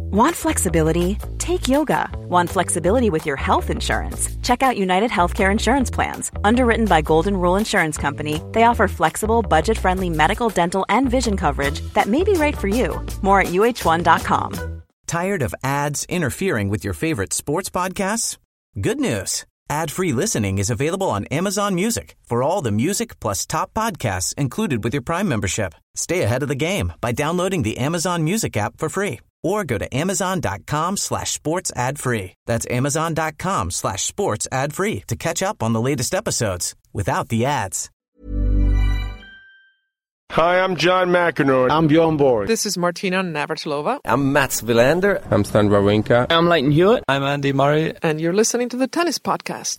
Want flexibility? Take yoga. Want flexibility with your health insurance? Check out United Healthcare Insurance Plans. Underwritten by Golden Rule Insurance Company, they offer flexible, budget-friendly medical, dental, and vision coverage that may be right for you. More at uh1.com. Tired of ads interfering with your favorite sports podcasts? Good news. Ad-free listening is available on Amazon Music for all the music plus top podcasts included with your Prime membership. Stay ahead of the game by downloading the Amazon Music app for free or go to amazon.com/sports ad free. That's amazon.com/sports ad free to catch up on the latest episodes without the ads. Hi, I'm John McEnroe. I'm Bjorn Borg. This is Martina Navratilova. I'm Mats Wilander. I'm Stan Wawrinka. I'm Leighton Hewitt. I'm Andy Murray. And you're listening to the Tennis Podcast.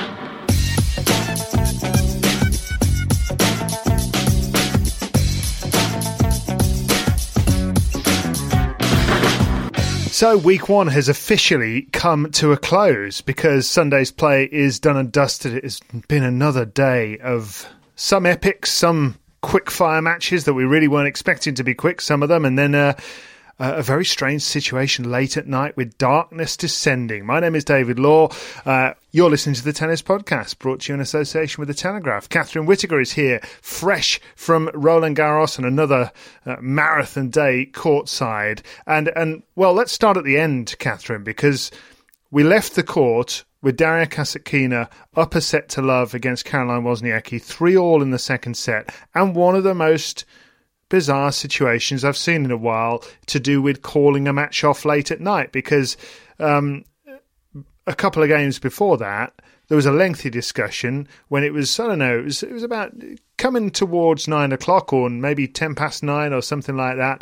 So week one has officially come to a close because Sunday's play is done and dusted. It has been another day of some epics, some quick-fire matches that we really weren't expecting to be quick, some of them, and then a very strange situation late at night with darkness descending. My name is David Law. You're listening to the Tennis Podcast, brought to you in association with The Telegraph. Catherine Whitaker is here, fresh from Roland Garros and another marathon day courtside. And well, let's start at the end, Catherine, because we left the court with Daria Kasatkina up a set to love against Caroline Wozniacki, 3-all in the second set, and one of the most bizarre situations I've seen in a while to do with calling a match off late at night, because a couple of games before that, there was a lengthy discussion when it was, I don't know, it was about coming towards 9 o'clock or maybe 10 past 9 or something like that,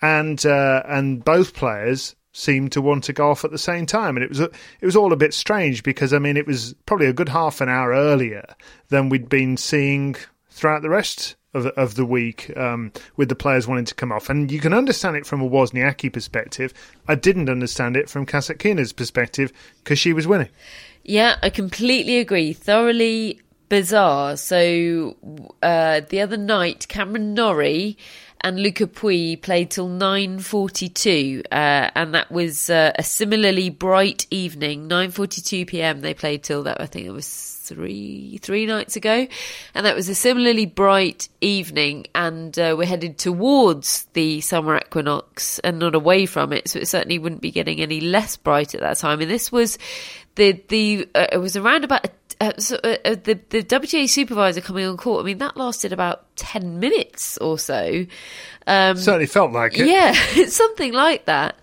and both players seemed to want to go off at the same time, and it was all a bit strange because, I mean, it was probably a good half an hour earlier than we'd been seeing throughout the rest of the week, with the players wanting to come off. And you can understand it from a Wozniacki perspective. I didn't understand it from Kasatkina's perspective because she was winning. Yeah, I completely agree. Thoroughly bizarre. So the other night, Cameron Norrie and Luca Pui played till 9:42, and that was a similarly bright evening. 9:42 p.m. they played till that. I think it was three nights ago, and that was a similarly bright evening. And we're headed towards the summer equinox and not away from it, so it certainly wouldn't be getting any less bright at that time. And this was it was around about. The WTA supervisor coming on court, I mean, that lasted about 10 minutes or so. Certainly felt like it. Yeah, something like that.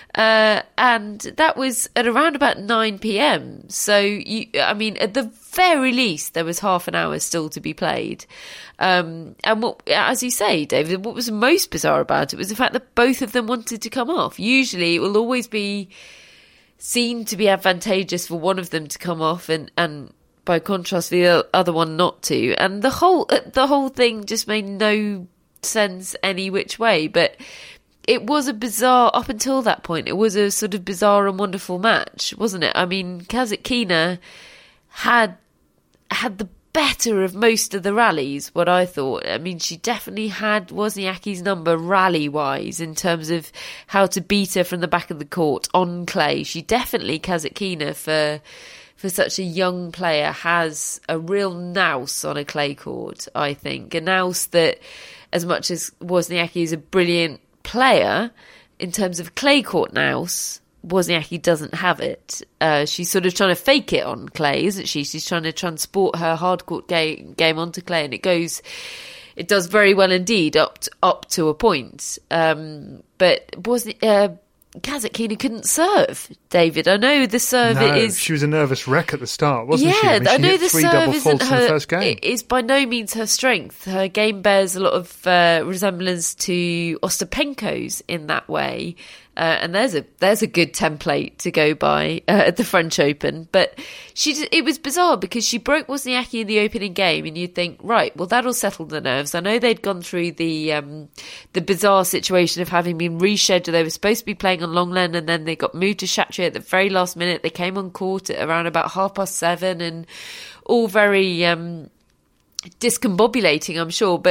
And that was at around about 9 p.m. So, I mean, at the very least, there was half an hour still to be played. And what, as you say, David, what was most bizarre about it was the fact that both of them wanted to come off. Usually, it will always be seen to be advantageous for one of them to come off and by contrast, the other one not to. And the whole thing just made no sense any which way. But it was a bizarre, up until that point, it was a sort of bizarre and wonderful match, wasn't it? I mean, Kasatkina had the better of most of the rallies, what I thought. I mean, she definitely had Wozniacki's number rally-wise in terms of how to beat her from the back of the court on clay. She definitely, Kasatkina, for such a young player, has a real nous on a clay court, I think. A nous that, as much as Wozniacki is a brilliant player, in terms of clay court nous, Wozniacki doesn't have it. She's sort of trying to fake it on clay, isn't she? She's trying to transport her hard court game onto clay, and it does very well indeed up to a point. But Kasatkina couldn't serve, David. I know the serve she was a nervous wreck at the start, wasn't she? Yeah, I know the three serve double isn't faults in the first game. It's by no means her strength. Her game bears a lot of resemblance to Ostapenko's in that way. And there's a good template to go by at the French Open. But it was bizarre because she broke Wozniacki in the opening game, and you'd think, right, well, that'll settle the nerves. I know they'd gone through the bizarre situation of having been rescheduled. They were supposed to be playing on Longland, and then they got moved to Chatrier at the very last minute. They came on court at around about 7:30, and all very discombobulating, I'm sure. But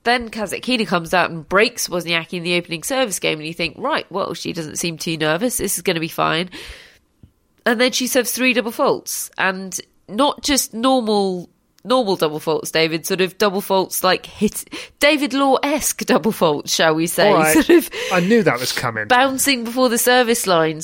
then Kasatkina comes out and breaks Wozniacki in the opening service game, and you think, right, well, she doesn't seem too nervous. This is going to be fine. And then she serves 3 double faults, and not just normal double faults, David, sort of double faults like David Law-esque double faults, shall we say. All right. Sort of I knew that was coming. Bouncing before the service line /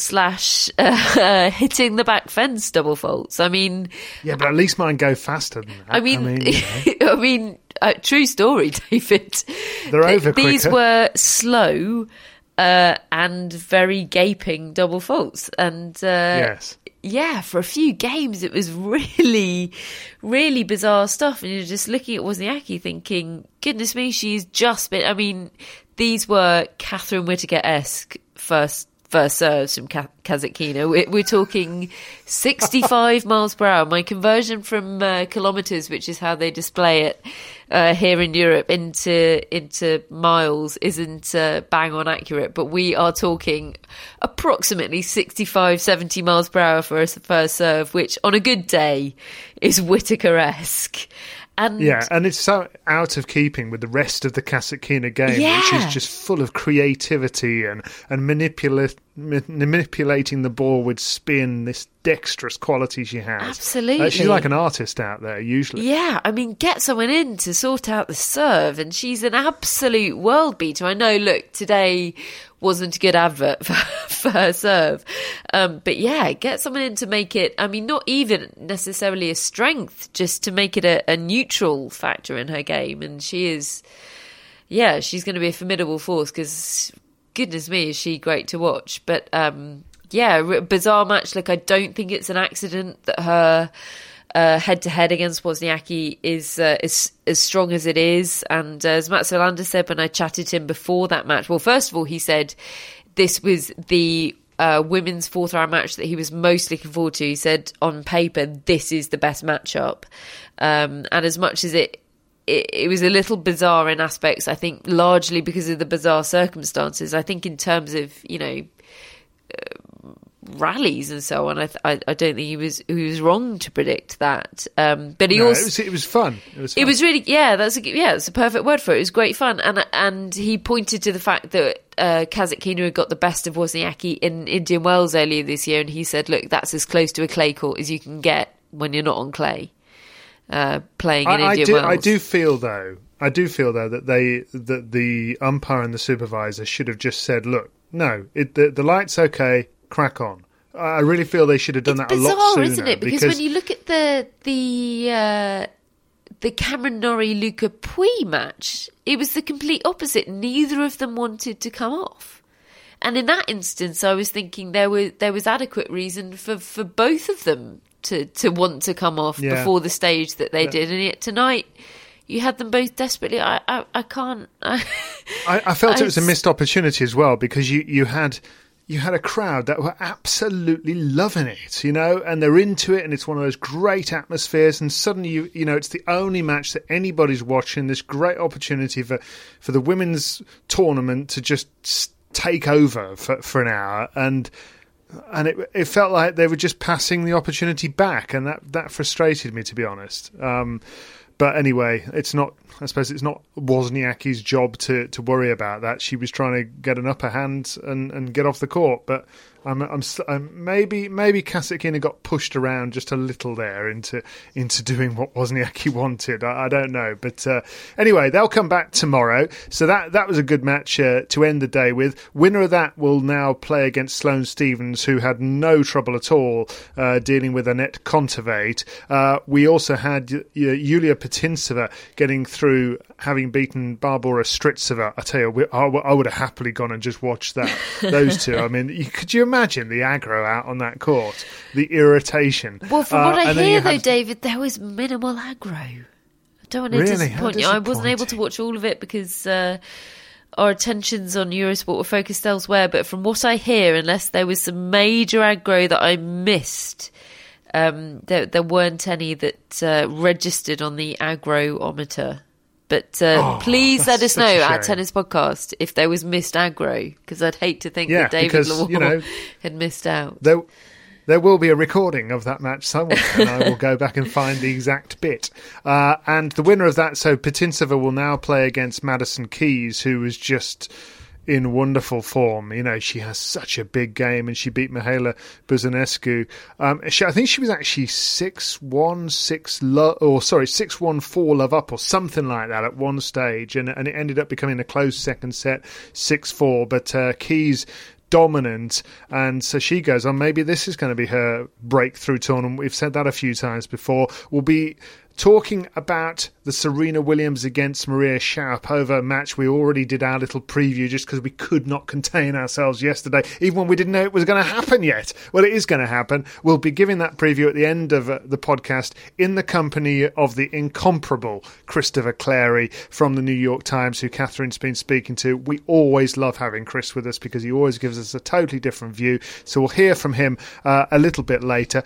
hitting the back fence double faults. I mean... Yeah, but at least mine go faster than that. I mean, true story, David. They're over These quicker. were slow and very gaping double faults. And Yes. yeah, for a few games, it was really, really bizarre stuff. And you're just looking at Wozniacki thinking, goodness me, she's just been... I mean, these were Catherine Whittaker-esque first serves from Kasatkina. We're talking 65 miles per hour. My conversion from kilometres, which is how they display it here in Europe, into miles isn't bang on accurate, but we are talking approximately 65, 70 miles per hour for a first serve, which on a good day is Whittaker-esque. And it's so out of keeping with the rest of the Kasatkina game, which is just full of creativity and manipulating the ball with spin, this dexterous quality she has. Absolutely. She's like an artist out there, usually. Yeah, I mean, get someone in to sort out the serve, and she's an absolute world beater. I know, look, today wasn't a good advert for her serve. But yeah, get someone in to make it, I mean, not even necessarily a strength, just to make it a neutral factor in her game. And she is, yeah, she's going to be a formidable force because, goodness me, is she great to watch. But yeah, bizarre match. Like, I don't think it's an accident that her head-to-head against Wozniacki is as strong as it is. And as Mats Wilander said when I chatted to him before that match, well, first of all, he said this was the women's fourth-round match that he was most looking forward to. He said, on paper, this is the best matchup. And as much as it was a little bizarre in aspects, I think largely because of the bizarre circumstances. I think in terms of, you know, rallies and so on, I don't think he was wrong to predict that. But he also it was fun. It was really that's a perfect word for it. It was great fun, and he pointed to the fact that Kasatkina had got the best of Wozniacki in Indian Wells earlier this year, and he said, "Look, that's as close to a clay court as you can get when you're not on clay." Playing in Indian Wells. I do feel though that the umpire and the supervisor should have just said, "Look, no, the light's okay, crack on." I really feel they should have done that a lot sooner. It's bizarre, isn't it? Because when you look at the Cameron Norrie Luca Pui match, it was the complete opposite. Neither of them wanted to come off, and in that instance, I was thinking there was adequate reason for both of them to want to come off before the stage that they did, and yet tonight you had them both desperately. I can't. I felt it was a missed opportunity as well, because you had a crowd that were absolutely loving it, you know, and they're into it, and it's one of those great atmospheres, and suddenly you know it's the only match that anybody's watching. This great opportunity for the women's tournament to just take over for an hour, and it felt like they were just passing the opportunity back, and that frustrated me, to be honest. But anyway, I suppose it's not Wozniacki's job to worry about that. She was trying to get an upper hand and get off the court, but maybe Kasatkina got pushed around just a little there into doing what Wozniacki wanted. I don't know, but anyway, they'll come back tomorrow. So that was a good match to end the day with. Winner of that will now play against Sloane Stephens, who had no trouble at all dealing with Annette Kontaveit. We also had Yulia Putintseva getting through, having beaten Barbora Strycova. I tell you, I would have happily gone and just watched those two. I mean, could you imagine the aggro out on that court, the irritation? Well, from what I hear, though, David, there was minimal aggro. I don't want to disappoint you. I wasn't able to watch all of it because our attentions on Eurosport were focused elsewhere. But from what I hear, unless there was some major aggro that I missed, there weren't any that registered on the aggrometer. But please let us know at Tennis Podcast if there was missed aggro, because I'd hate to think that David Lawal had missed out. There will be a recording of that match somewhere, and I will go back and find the exact bit. And the winner of that, so Putintseva will now play against Madison Keys, who was just in wonderful form. You know, she has such a big game, and she beat Mihaela Buzanescu. I think she was actually 6-1, 6-1, 4 love up or something like that at one stage, and it ended up becoming a close second set, 6-4. But Keys dominant, and so she goes on. Maybe this is going to be her breakthrough tournament. We've said that a few times before. We'll be talking about the Serena Williams against Maria Sharapova match. We already did our little preview just because we could not contain ourselves yesterday, even when we didn't know it was going to happen yet. Well, it is going to happen. We'll be giving that preview at the end of the podcast in the company of the incomparable Christopher Clary from the New York Times, who Catherine's been speaking to. We always love having Chris with us because he always gives us a totally different view. So we'll hear from him a little bit later.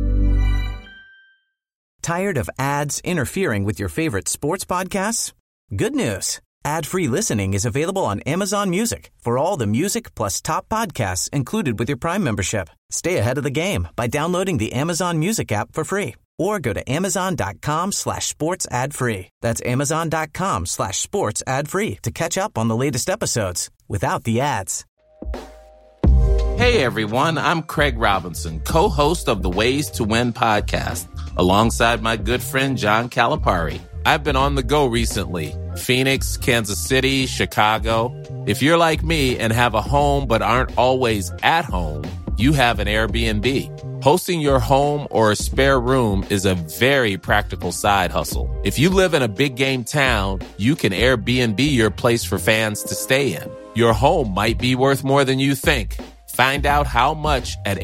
Tired of ads interfering with your favorite sports podcasts? Good news. Ad-free listening is available on Amazon Music for all the music plus top podcasts included with your Prime membership. Stay ahead of the game by downloading the Amazon Music app for free or go to amazon.com/sports ad free. That's amazon.com/sports ad free to catch up on the latest episodes without the ads. Hey everyone, I'm Craig Robinson, co-host of the Ways to Win podcast, alongside my good friend John Calipari. I've been on the go recently. Phoenix, Kansas City, Chicago. If you're like me and have a home but aren't always at home, you have an Airbnb. Hosting your home or a spare room is a very practical side hustle. If you live in a big game town, you can Airbnb your place for fans to stay in. Your home might be worth more than you think. Find out how much at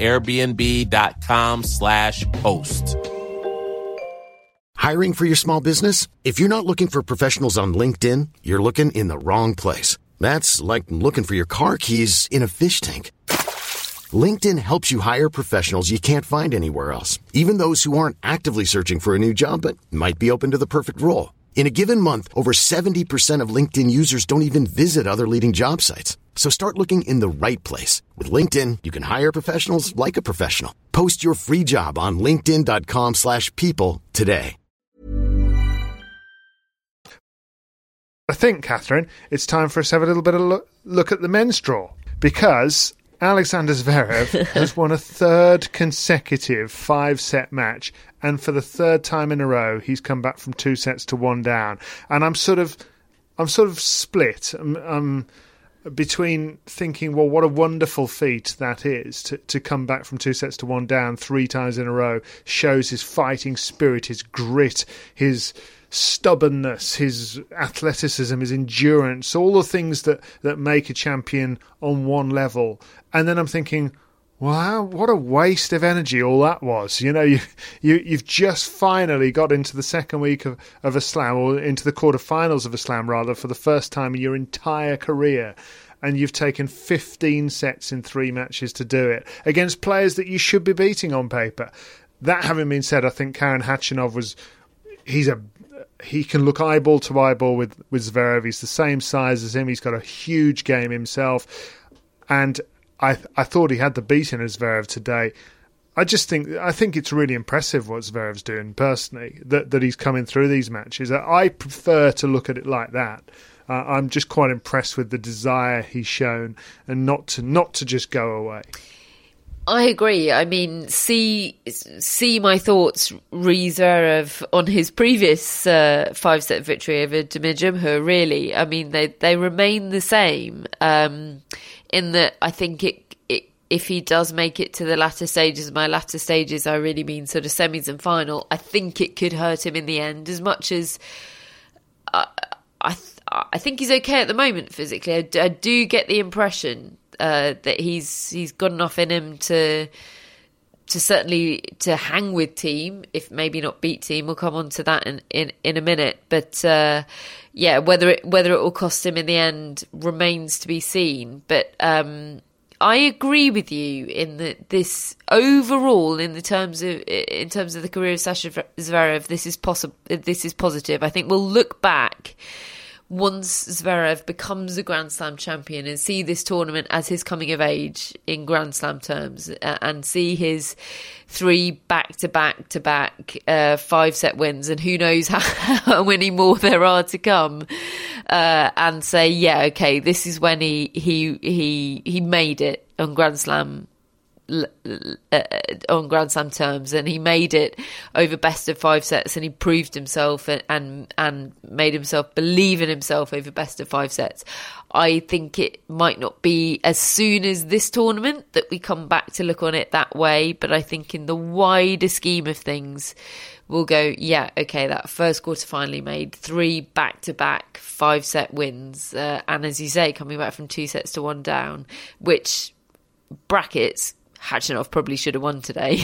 airbnb.com/host. Hiring for your small business? If you're not looking for professionals on LinkedIn, you're looking in the wrong place. That's like looking for your car keys in a fish tank. LinkedIn helps you hire professionals you can't find anywhere else, even those who aren't actively searching for a new job but might be open to the perfect role. In a given month, over 70% of LinkedIn users don't even visit other leading job sites. So start looking in the right place. With LinkedIn, you can hire professionals like a professional. Post your free job on linkedin.com/people today. I think, Catherine, it's time for us to have a little bit of look at the men's draw, because Alexander Zverev has won a third consecutive 5-set match, and for the third time in a row, he's come back from 2 sets to 1 down. And I'm sort of split. I'm between thinking, well, what a wonderful feat that is to come back from 2 sets to 1 down 3 times in a row. Shows his fighting spirit, his grit, his stubbornness, his athleticism, his endurance, all the things that make a champion on one level. And then I'm thinking, wow, what a waste of energy all that was. You know, you've just finally got into the second week of a slam, or into the quarterfinals of a slam, rather, for the first time in your entire career. And you've taken 15 sets in 3 matches to do it against players that you should be beating on paper. That having been said, I think Karen Khachanov he can look eyeball to eyeball with Zverev. He's the same size as him. He's got a huge game himself. And I thought he had the beating of Zverev today. I think it's really impressive what Zverev's doing personally, that he's coming through these matches. I prefer to look at it like that. I'm just quite impressed with the desire he's shown, and not to just go away. I agree. I mean, see my thoughts re Zverev on his previous 5-set victory over Dimitrov Humhur, really. I mean, they remain the same, in that I think if he does make it to the latter stages, by latter stages I really mean sort of semis and final, I think it could hurt him in the end, as much as I think he's okay at the moment physically. I do get the impression that he's got enough in him to certainly to hang with Thiem, if maybe not beat Thiem. We'll come on to that in a minute. But yeah, whether it will cost him in the end remains to be seen. But I agree with you in that this overall, in terms of the career of Sasha Zverev, this is positive. I think we'll look back once Zverev becomes a Grand Slam champion and see this tournament as his coming of age in Grand Slam terms, and see his 3 back-to-back 5-set wins, and who knows how many more there are to come, and say, yeah, okay, this is when he made it on Grand Slam terms, and he made it over best of 5 sets, and he proved himself and made himself believe in himself over best of 5 sets. I think it might not be as soon as this tournament that we come back to look on it that way, but I think in the wider scheme of things, we'll go, yeah, okay, that first quarterfinal he made 3 back-to-back 5-set wins, and as you say, coming back from 2 sets to 1 down, which brackets Khachanov probably should have won today.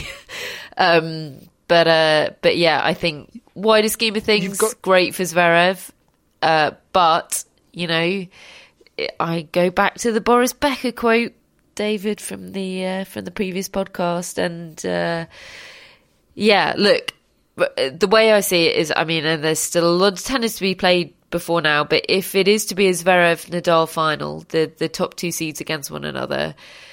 But yeah, I think wider scheme of things, great for Zverev. But, you know, I go back to the Boris Becker quote, David, from the previous podcast. And yeah, look, the way I see it is, I mean, and there's still a lot of tennis to be played before now, but if it is to be a Zverev-Nadal final, the top 2 seeds against one another,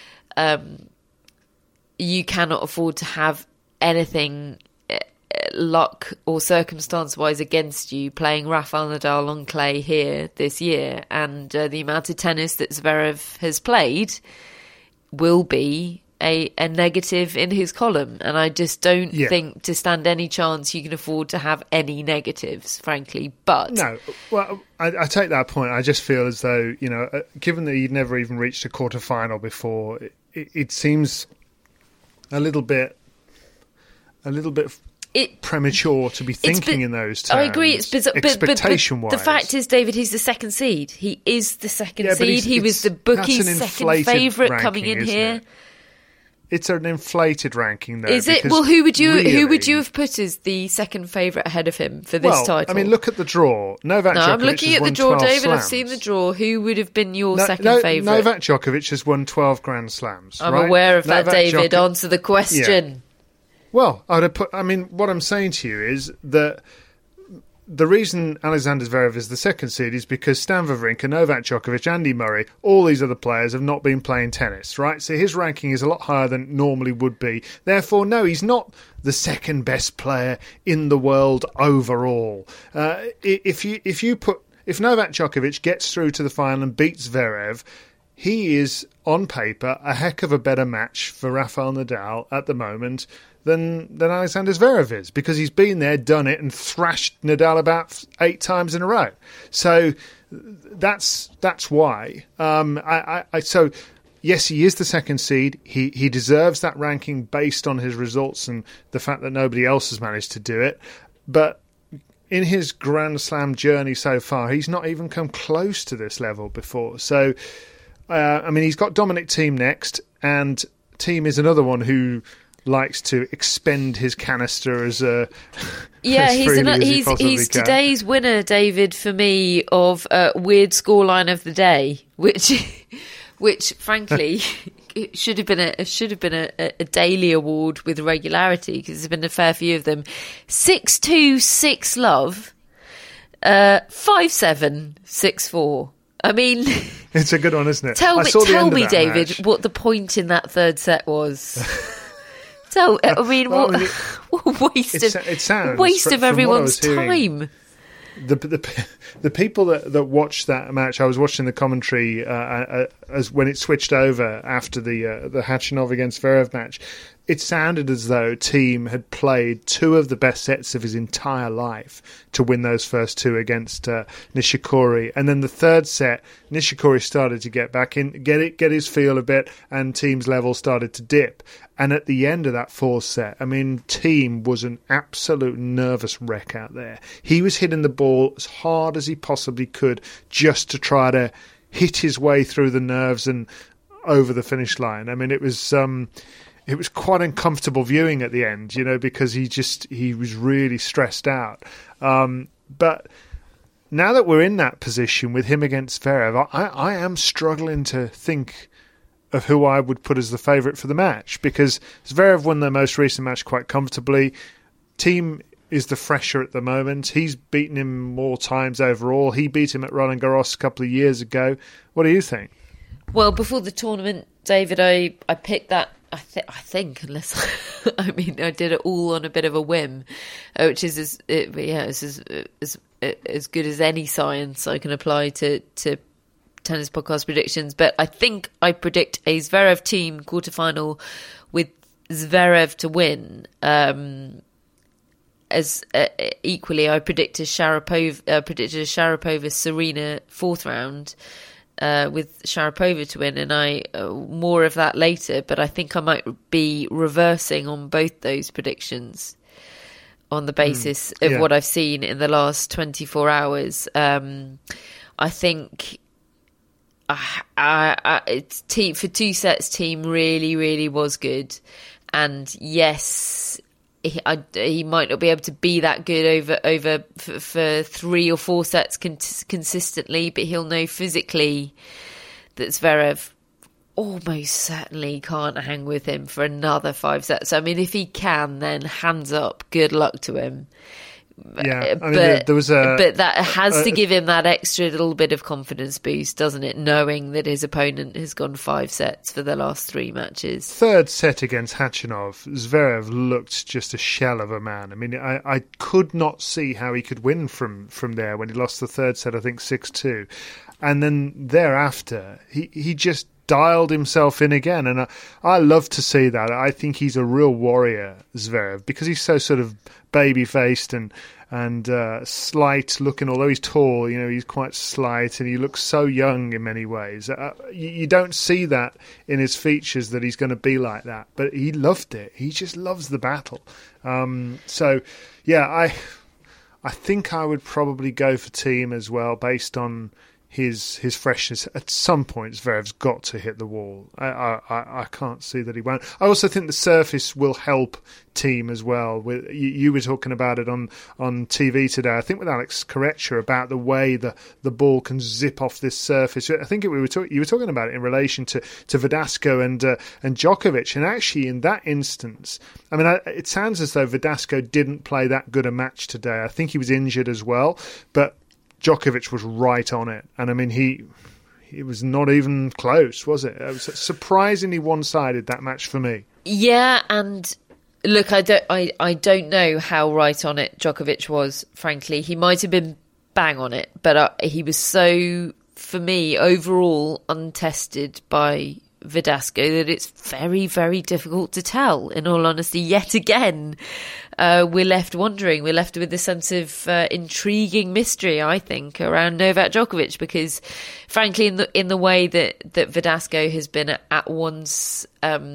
you cannot afford to have anything luck or circumstance-wise against you playing Rafael Nadal on clay here this year. And the amount of tennis that Zverev has played will be a negative in his column. And I just don't think to stand any chance you can afford to have any negatives, frankly. But no, well, I take that point. I just feel as though, you know, given that he'd never even reached a quarter-final before, it seems a little bit premature to be thinking in those terms. I agree. It's bizarre, expectation-wise. But the fact is, David, he's the second seed. He is the second seed. He was the bookie's second favourite coming in here. It's an inflated ranking, though. Is it? Well, who would you have put as the second favourite ahead of him for this title? I mean, look at the draw. Novak Djokovic I'm looking at the draw, David. Slams. I've seen the draw. Who would have been your second favourite? Novak Djokovic has won 12 Grand Slams. I'm aware of that, David. Answer the question. Yeah. Well, what I'm saying to you is that the reason Alexander Zverev is the second seed is because Stan Wawrinka, Novak Djokovic, Andy Murray, all these other players have not been playing tennis, right? So his ranking is a lot higher than it normally would be. Therefore, no, he's not the second best player in the world overall. If Novak Djokovic gets through to the final and beats Zverev, he is, on paper, a heck of a better match for Rafael Nadal at the moment than Alexander Zverev is, because he's been there, done it, and thrashed Nadal about 8 times in a row. So that's why. So yes, he is the second seed. He deserves that ranking based on his results and the fact that nobody else has managed to do it. But in his Grand Slam journey so far, he's not even come close to this level before. So, he's got Dominic Thiem next, and Thiem is another one who likes to expend his canister as he's today's winner, David, for me, of weird scoreline of the day, which frankly it should have been a daily award with regularity, because there's been a fair few of them. 6-2, 6-love, 5-7, 6-4. I mean, it's a good one, isn't it? Tell me, David, what the point in that third set was. So, I mean, what waste of everyone's time. The people that watched that match, I was watching the commentary as when it switched over after the Khachanov against Zverev match. It sounded as though Thiem had played 2 of the best sets of his entire life to win those first 2 against Nishikori, and then the third set, Nishikori started to get back in, get his feel a bit, and Thiem's level started to dip. And at the end of that 4th set, I mean, Thiem was an absolute nervous wreck out there. He was hitting the ball as hard as he possibly could just to try to hit his way through the nerves and over the finish line. I mean, it was quite uncomfortable viewing at the end, because he was really stressed out. But now that we're in that position with him against Zverev, I am struggling to think of who I would put as the favourite for the match, because Zverev won their most recent match quite comfortably. Thiem is the fresher at the moment. He's beaten him more times overall. He beat him at Roland Garros a couple of years ago. What do you think? Well, before the tournament, David, I picked that. I think, unless I mean, I did it all on a bit of a whim, which is as good as any science I can apply to tennis podcast predictions. But I think I predict a Zverev team quarterfinal with Zverev to win. As equally, I predicted Sharapova Serena fourth round. With Sharapova to win, and more of that later, but I think I might be reversing on both those predictions on the basis of what I've seen in the last 24 hours. I think it's for two sets, team really, really was good, and yes, he might not be able to be that good over for 3 or 4 sets consistently, but he'll know physically that Zverev almost certainly can't hang with him for another 5 sets. I mean, if he can, then hands up, good luck to him. Yeah, I mean, there was but that has to give him that extra little bit of confidence boost, doesn't it? Knowing that his opponent has gone 5 sets for the last 3 matches. Third set against Khachanov, Zverev looked just a shell of a man. I mean, I could not see how he could win from there when he lost the third set, I think 6-2. And then thereafter, he just dialed himself in again, and I love to see that. I think he's a real warrior, Zverev, because he's so sort of baby-faced and slight looking. Although he's tall, he's quite slight, and he looks so young in many ways. You don't see that in his features, that he's going to be like that, but he loved it. He just loves the battle. So yeah, I think I would probably go for team as well, based on his freshness. At some point, Zverev's got to hit the wall. I can't see that he won't. I also think the surface will help team as well. You were talking about it on TV today, I think with Alex Corretja, about the way the ball can zip off this surface. I think you were talking about it in relation to Verdasco and Djokovic. And actually, in that instance, I mean, it sounds as though Verdasco didn't play that good a match today. I think he was injured as well, but Djokovic was right on it, and I mean he was not even close, was it? It was surprisingly one-sided, that match for me. Yeah, and look, I don't know how right on it Djokovic was. Frankly, he might have been bang on it, but he was so, for me, overall untested by Verdasco that it's very, very difficult to tell. In all honesty, yet again, we're left wondering. We're left with a sense of intriguing mystery, I think, around Novak Djokovic, because, frankly, in the way that Verdasco has been at once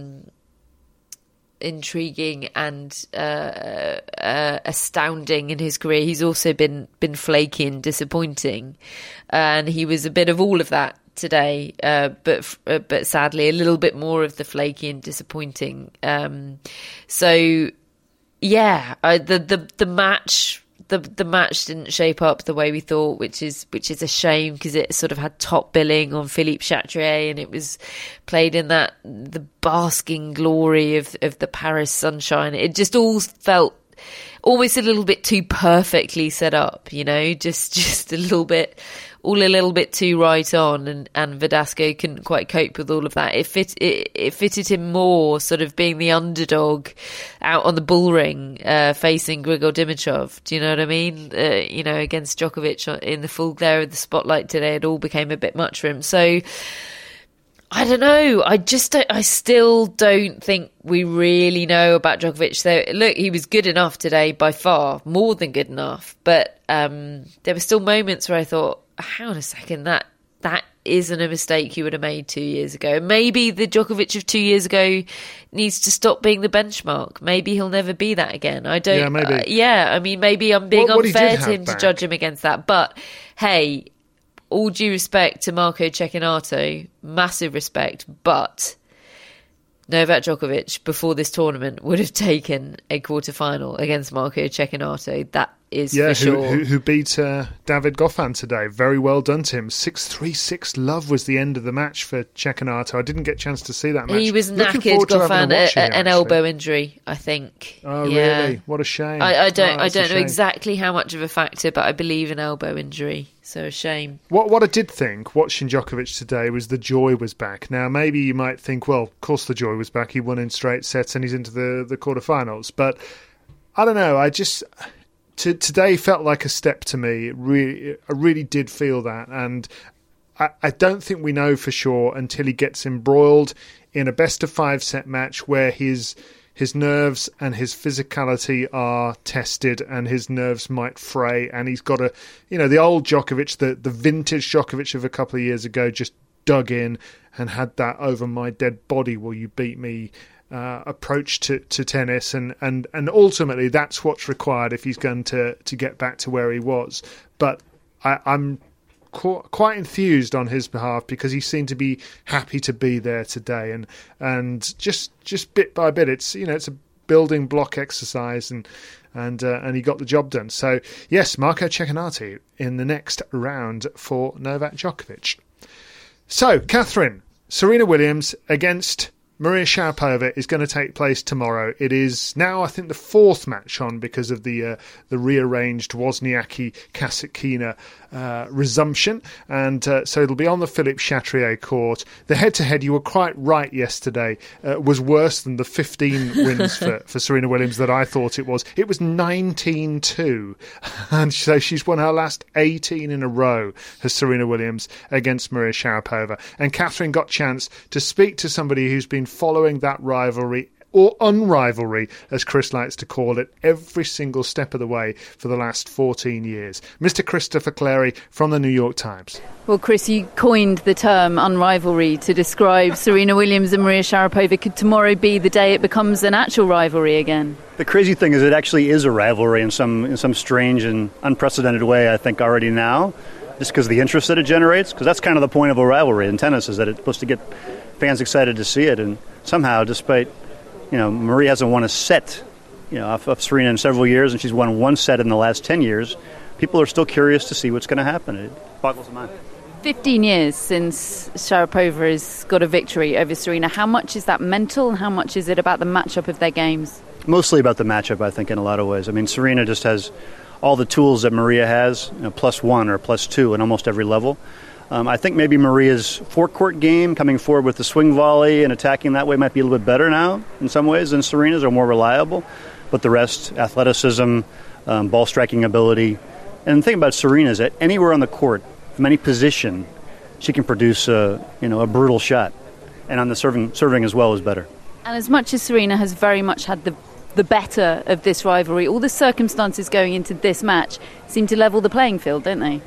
intriguing and astounding in his career, he's also been flaky and disappointing, and he was a bit of all of that today, but sadly a little bit more of the flaky and disappointing. So yeah, the match didn't shape up the way we thought, which is a shame, because it sort of had top billing on Philippe Chatrier, and it was played in the basking glory of the Paris sunshine. It just all felt almost a little bit too perfectly set up, just a little bit too right on, and Verdasco couldn't quite cope with all of that. It fitted him more, sort of being the underdog out on the bull ring, facing Grigor Dimitrov. Do you know what I mean? Against Djokovic in the full glare of the spotlight today, it all became a bit much for him. So I don't know. I still don't think we really know about Djokovic. So look, he was good enough today, by far, more than good enough. But there were still moments where I thought, hang on a second, that isn't a mistake you would have made 2 years ago. Maybe the Djokovic of 2 years ago needs to stop being the benchmark. Maybe he'll never be that again. I don't. Yeah, maybe. Maybe I'm being unfair to him to judge him against that. But hey, all due respect to Marco Cecchinato, massive respect, but Novak Djokovic before this tournament would have taken a quarterfinal against Marco Cecchinato. is for sure. Who beat David Goffin today. Very well done to him. 6-3, 6-love was the end of the match for Cecchinato. I didn't get a chance to see that match. He was knackered, Goffin, an elbow injury, I think. Oh, really? What a shame. I don't know exactly how much of a factor, but I believe an elbow injury. So a shame. What I did think, watching Djokovic today, was the joy was back. Now, maybe you might think, well, of course the joy was back. He won in straight sets and he's into the quarterfinals. But I don't know. Today felt like a step to me. I really did feel that. And I don't think we know for sure until he gets embroiled in a best-of-5 set match where his nerves and his physicality are tested and his nerves might fray. And he's got the old Djokovic, the vintage Djokovic of a couple of years ago, just dug in and had that over my dead body will you beat me approach to tennis, and ultimately that's what's required if he's going to get back to where he was. But I'm quite enthused on his behalf because he seemed to be happy to be there today, and just bit by bit, it's a building block exercise, and he got the job done. So yes, Marco Cecchinato in the next round for Novak Djokovic. So Catherine, Serena Williams against Maria Sharapova is going to take place tomorrow. It is now, I think, the fourth match on because of the rearranged Wozniacki-Kasatkina resumption. And so it'll be on the Philippe Chatrier court. The head-to-head, you were quite right yesterday, was worse than the 15 wins for Serena Williams that I thought it was. It was 19-2. And so she's won her last 18 in a row, has Serena Williams, against Maria Sharapova. And Catherine got a chance to speak to somebody who's been following that rivalry, or unrivalry, as Chris likes to call it, every single step of the way for the last 14 years. Mr. Christopher Clarey from the New York Times. Well, Chris, you coined the term unrivalry to describe Serena Williams and Maria Sharapova. Could tomorrow be the day it becomes an actual rivalry again? The crazy thing is it actually is a rivalry in some strange and unprecedented way, I think, already now, just because of the interest that it generates, because that's kind of the point of a rivalry in tennis, is that it's supposed to get fans excited to see it. And somehow, despite, Maria hasn't won a set, off Serena in several years, and she's won one set in the last 10 years, people are still curious to see what's going to happen. It boggles the mind. 15 years since Sharapova has got a victory over Serena. How much is that mental, and how much is it about the matchup of their games? Mostly about the matchup, I think, in a lot of ways. I mean, Serena just has all the tools that Maria has, +1 or +2 in almost every level. I think maybe Maria's forecourt game, coming forward with the swing volley and attacking that way, might be a little bit better now in some ways than Serena's, or more reliable. But the rest, athleticism, ball striking ability. And the thing about Serena is that anywhere on the court, from any position, she can produce a brutal shot. And on the serving as well is better. And as much as Serena has very much had the better of this rivalry, all the circumstances going into this match seem to level the playing field, don't they?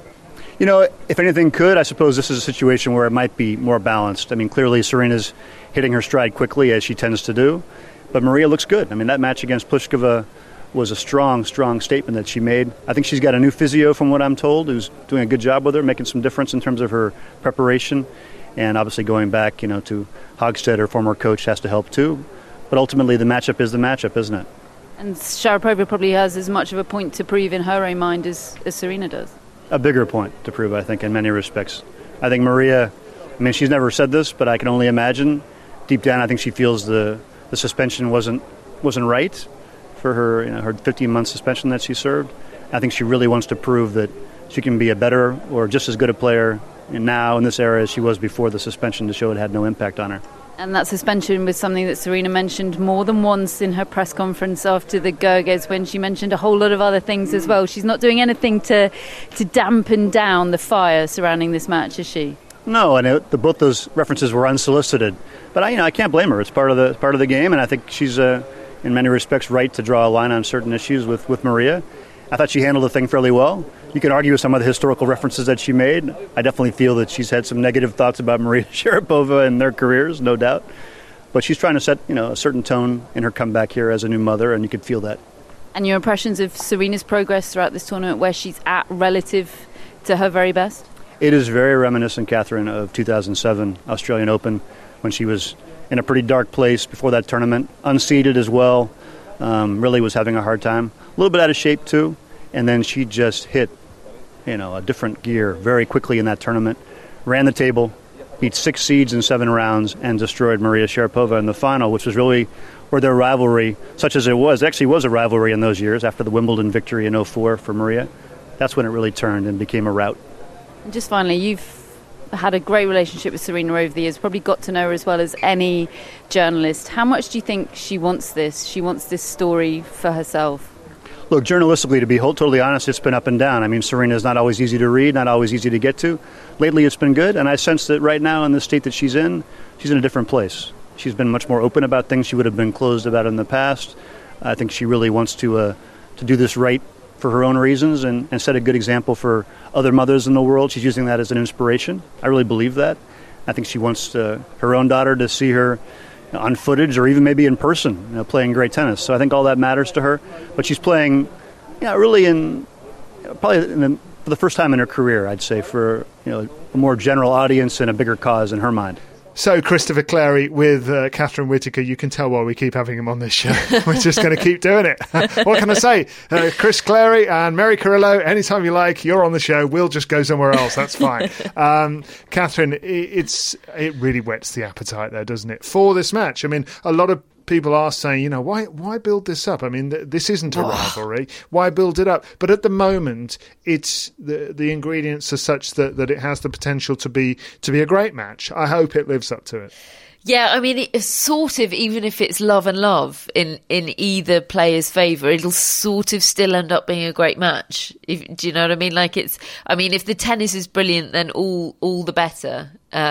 If anything could, I suppose this is a situation where it might be more balanced. I mean, clearly Serena's hitting her stride quickly, as she tends to do. But Maria looks good. I mean, that match against Pliskova was a strong statement that she made. I think she's got a new physio, from what I'm told, who's doing a good job with her, making some difference in terms of her preparation. And obviously going back, to Hogstead, her former coach, has to help too. But ultimately the matchup is the matchup, isn't it? And Sharapova probably has as much of a point to prove in her own mind as Serena does. A bigger point to prove, I think, in many respects. I think Maria, she's never said this, but I can only imagine, deep down, I think she feels the suspension wasn't right for her, her 15-month suspension that she served. I think she really wants to prove that she can be a better or just as good a player now in this era as she was before the suspension, to show it had no impact on her. And that suspension was something that Serena mentioned more than once in her press conference after the Gerges, when she mentioned a whole lot of other things as well. She's not doing anything to dampen down the fire surrounding this match, is she? No, and both those references were unsolicited. But I can't blame her. It's part of the game, and I think she's in many respects right to draw a line on certain issues with Maria. I thought she handled the thing fairly well. You can argue with some of the historical references that she made. I definitely feel that she's had some negative thoughts about Maria Sharapova and their careers, no doubt. But she's trying to set, a certain tone in her comeback here as a new mother, and you could feel that. And your impressions of Serena's progress throughout this tournament, where she's at relative to her very best? It is very reminiscent, Catherine, of 2007 Australian Open, when she was in a pretty dark place before that tournament, unseeded as well, really was having a hard time. A little bit out of shape, too. And then she just hit, a different gear very quickly in that tournament. Ran the table, beat 6 seeds in 7 rounds, and destroyed Maria Sharapova in the final, which was really where their rivalry, such as it actually was a rivalry in those years after the Wimbledon victory in 2004 for Maria. That's when it really turned and became a rout. Just finally, you've had a great relationship with Serena over the years, probably got to know her as well as any journalist. How much do you think she wants this? She wants this story for herself? Look, journalistically, to be totally honest, it's been up and down. I mean, Serena's not always easy to read, not always easy to get to. Lately, it's been good, and I sense that right now in the state that she's in a different place. She's been much more open about things she would have been closed about in the past. I think she really wants to do this right for her own reasons and set a good example for other mothers in the world. She's using that as an inspiration. I really believe that. I think she wants her own daughter to see her on footage or even maybe in person, playing great tennis. So I think all that matters to her. But she's playing, really for the first time in her career, I'd say, for a more general audience and a bigger cause in her mind. So, Christopher Clarey with Catherine Whitaker, you can tell why we keep having him on this show. We're just going to keep doing it. What can I say? Chris Clarey and Mary Carrillo, anytime you like, you're on the show. We'll just go somewhere else. That's fine. Catherine, it really whets the appetite there, doesn't it, for this match? I mean, a lot of people are saying, why build this up? I mean, this isn't a rivalry. Why build it up? But at the moment, it's the ingredients are such that it has the potential to be a great match. I hope it lives up to it. Yeah, I mean, it's sort of, even if it's love and love in either player's favour, it'll sort of still end up being a great match. Do you know what I mean? Like if the tennis is brilliant, then all the better.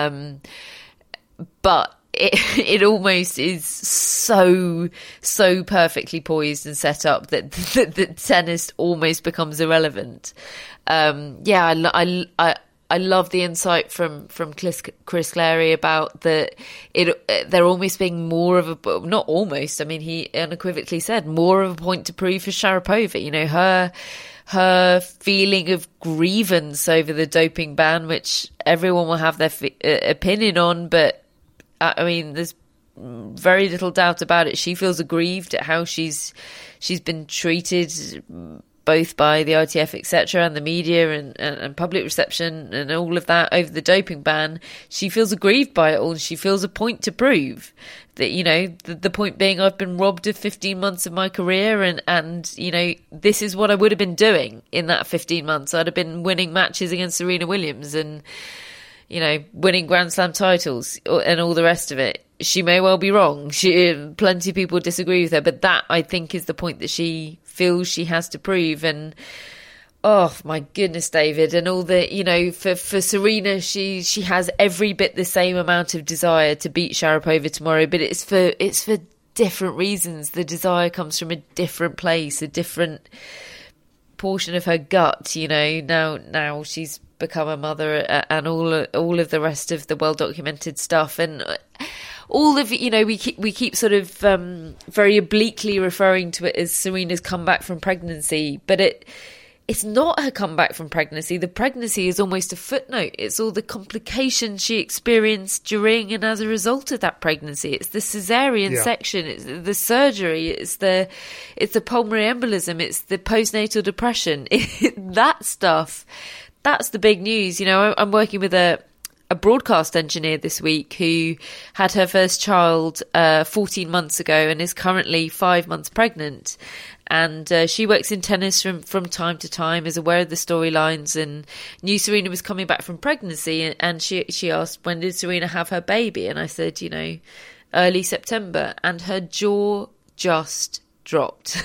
But it almost is so perfectly poised and set up that the tennis almost becomes irrelevant. I love the insight from Chris Clarey about they're almost being more of a, not almost, I mean, he unequivocally said more of a point to prove for Sharapova. Her feeling of grievance over the doping ban, which everyone will have their opinion on, but I mean, there's very little doubt about it. She feels aggrieved at how she's been treated, both by the ITF, etc., and the media and public reception and all of that over the doping ban. She feels aggrieved by it all. She feels a point to prove that, the point being, I've been robbed of 15 months of my career and this is what I would have been doing in that 15 months. I'd have been winning matches against Serena Williams and winning Grand Slam titles and all the rest of it. She may well be wrong. Plenty of people disagree with her, but that, I think, is the point that she feels she has to prove. And oh my goodness, David, and all the, for Serena, she has every bit the same amount of desire to beat Sharapova tomorrow, but it's for different reasons. The desire comes from a different place, a different portion of her gut. Now she's become a mother and all of the rest of the well documented stuff, and all of we keep sort of very obliquely referring to it as Serena's comeback from pregnancy, but it's not her comeback from pregnancy. The pregnancy is almost a footnote. It's all the complications she experienced during and as a result of that pregnancy. It's the cesarean section. It's the surgery. It's the pulmonary embolism. It's the postnatal depression. That stuff. That's the big news. I'm working with a broadcast engineer this week who had her first child 14 months ago and is currently 5 months pregnant. And she works in tennis from time to time, is aware of the storylines, and knew Serena was coming back from pregnancy. And she asked, when did Serena have her baby? And I said, early September. And her jaw just dropped.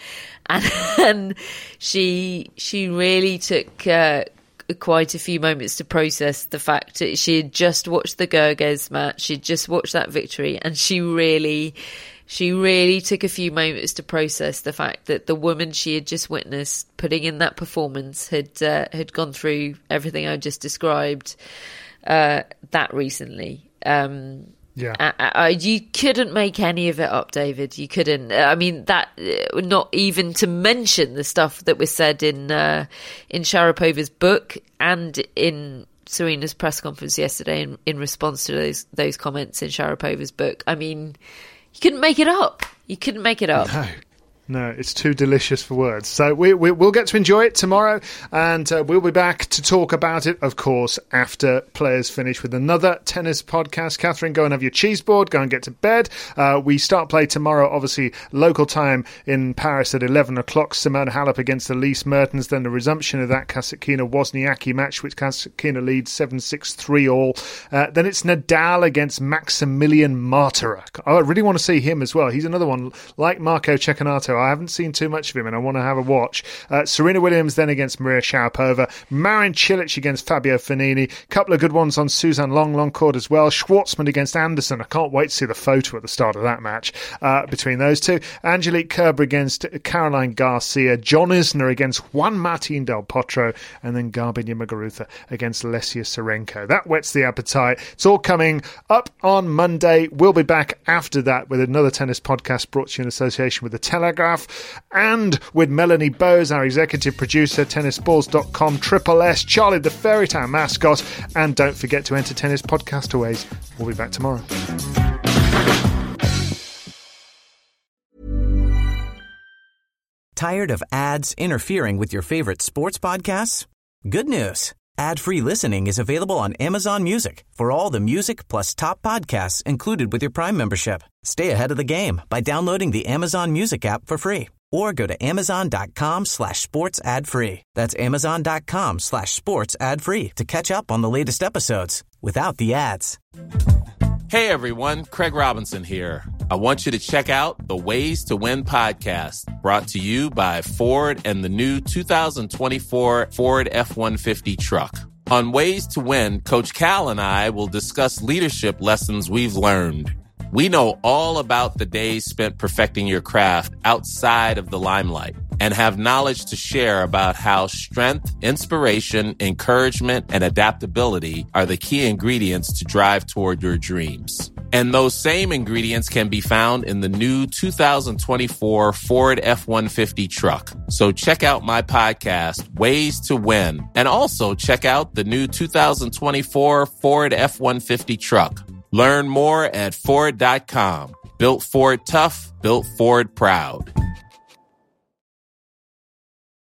and she really took quite a few moments to process the fact that she had just watched the Gerges match, she'd just watched that victory, and she really took a few moments to process the fact that the woman she had just witnessed putting in that performance had gone through everything I just described that recently. You couldn't make any of it up, David. You couldn't. I mean, that not even to mention the stuff that was said in Sharapova's book and in Serena's press conference yesterday in response to those comments in Sharapova's book. I mean, you couldn't make it up. You couldn't make it up. No, it's too delicious for words. So we'll get to enjoy it tomorrow, and we'll be back to talk about it, of course, after players finish with another tennis podcast. Catherine, go and have your cheese board, go and get to bed. We start play tomorrow, obviously, local time in Paris at 11 o'clock. Simona Halep against Elise Mertens, then the resumption of that Kasatkina-Wozniacki match, which Kasatkina leads 7-6-3 all. Then it's Nadal against Maximilian Martyra. I really want to see him as well. He's another one, like Marco Cecchinato. I haven't seen too much of him and I want to have a watch. Serena Williams then against Maria Sharapova. Marin Cilic against Fabio Fognini. Couple of good ones on Suzanne Long court as well. Schwartzman against Anderson. I can't wait to see the photo at the start of that match between those two. Angelique Kerber against Caroline Garcia. John Isner against Juan Martín del Potro. And then Garbiñe Muguruza against Lesia Sarenko. That whets the appetite. It's all coming up on Monday. We'll be back after that with another tennis podcast brought to you in association with The Telegraph and with Melanie Bowes, our executive producer, tennisballs.com, Triple S, Charlie the Fairy Tale mascot, and don't forget to enter Tennis Podcast Aways. We'll be back tomorrow. Tired of ads interfering with your favorite sports podcasts? Good news. Ad-free listening is available on Amazon Music for all the music plus top podcasts included with your Prime membership. Stay ahead of the game by downloading the Amazon Music app for free or go to amazon.com/sports ad free. That's amazon.com/sports ad free to catch up on the latest episodes without the ads. Hey everyone, Craig Robinson here. I want you to check out the Ways to Win podcast, brought to you by Ford and the new 2024 Ford F-150 truck. On Ways to Win, Coach Cal and I will discuss leadership lessons we've learned. We know all about the days spent perfecting your craft outside of the limelight and have knowledge to share about how strength, inspiration, encouragement, and adaptability are the key ingredients to drive toward your dreams. And those same ingredients can be found in the new 2024 Ford F-150 truck. So check out my podcast, Ways to Win, and also check out the new 2024 Ford F-150 truck. Learn more at Ford.com. Built Ford tough, built Ford proud.